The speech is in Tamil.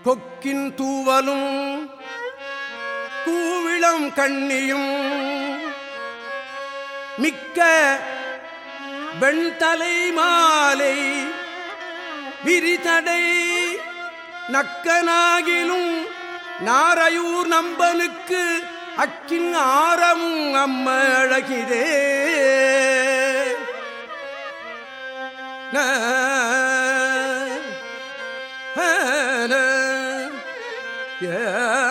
கொக்கின் தூவலும் கூவிளம் கண்ணியும் மிக்க வெண்தலை மாலை விரிதடை நக்கனாகிலும் நாரையூர் நம்பனுக்கு அக்கின் ஆரமும் அம்ம அழகிதே. Yeah.